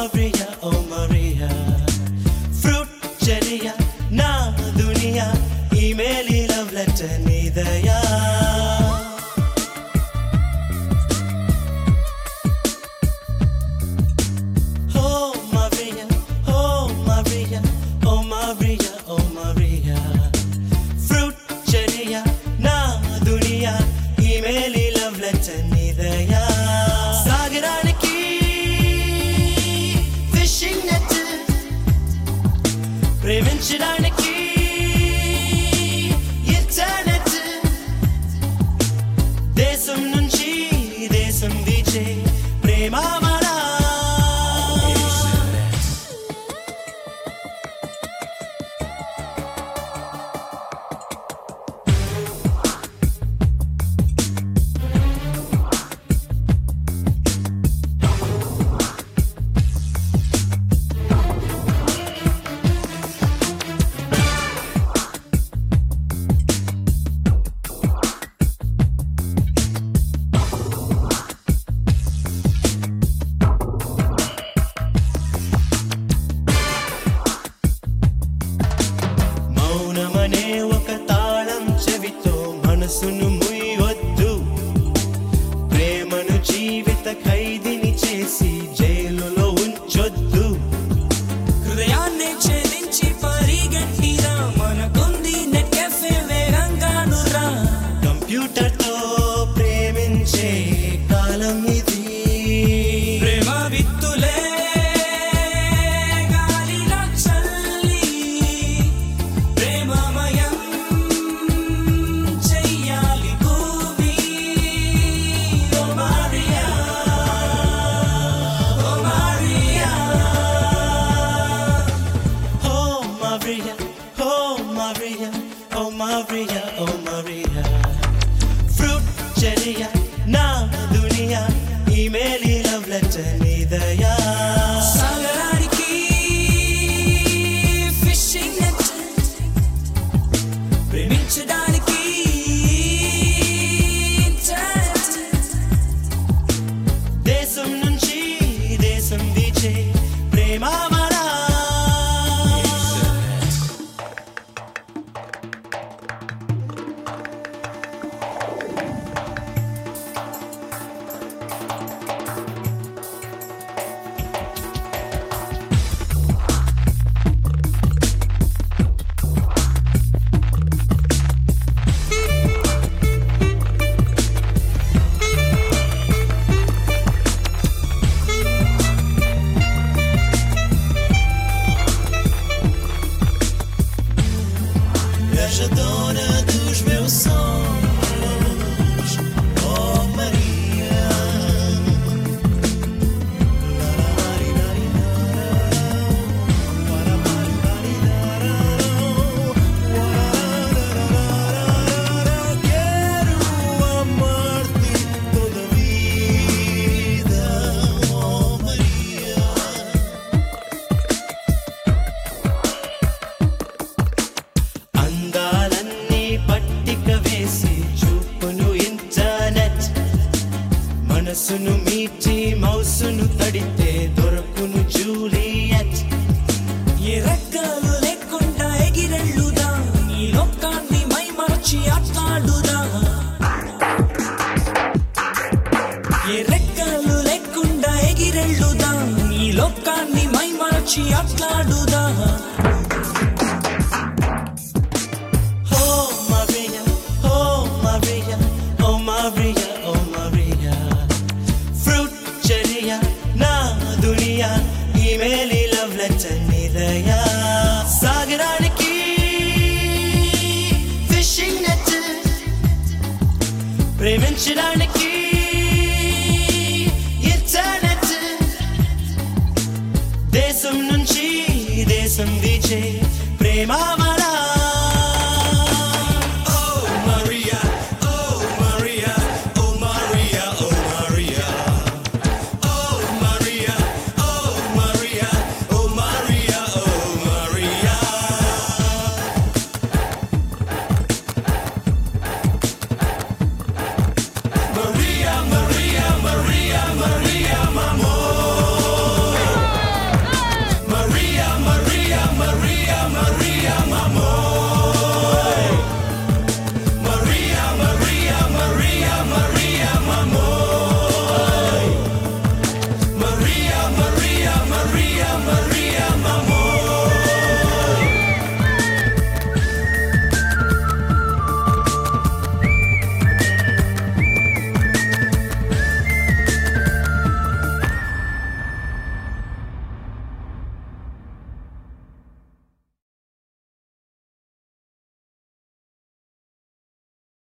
Maria, oh Maria. Fruit Cheria, na dunia, email love letter nidaya. Oh Maria, oh Maria, oh Maria, oh Maria. Fruit Cheria, na dunia, email love letter nidaya. Sagaraniki fishing net, ప్రేమించడానికి internet, దేశం నుంచి దేశం వీచే ప్రేమ మన. మౌనమనే ఒక తాళం చెవితో మనసును ముయ్యొద్దు, ప్రేమను జీవిత ఖైదీని చేసి జైలులో ఉంచొద్దు. హృదయాన్ని ఛేదించి పరిగెట్టిరా, మనకుంది నెట్ కెఫే వేగంగానురా. కంప్యూటర్తో ప్రేమించే కాలం ఇది, ప్రేమ విత్తులే గాలిలో చల్లి ప్రేమమయం చెయ్యాలి భూమి. ఓ మారియా, ఓ Maria. oh Maria, oh Maria, oh Maria, oh Maria. Fruit Cheria, na dunia, email love letter nidaya. సాగరానికి ఫిషింగ్ నెట్, ప్రేమించడానికి ఇంటర్నెట్, దేశం నుంచి దేశం వీచే ప్రేమ మన. Viajadora dos meus sonhos, oh Maria. Quero amar-te toda a vida, oh Maria. అందాలన్నీ పట్టిక వేసి చూపును ఇంటర్నెట్, మనసును మీటి మౌసును తడితే దొరకును జూలియట్. ఏ రెక్కలు లేకుండా ఎగిరెళ్ళుదా, నీ లోకాన్ని మైమరచి ఆట్లాడుదా. ఏ రెక్కలు లేకుండా ఎగిరెళ్ళుదా, నీ లోకాన్ని మైమరచి ఆట్లాడుదా. Oh Maria, oh Maria, oh Maria, oh Maria. Fruit Cheria, na dunia, email love letter nidaya. Sagaraniki fishing net, ప్రేమించడానికి ఇంటర్నెట్, దేశం నుంచి దేశం వీచే ప్రేమ.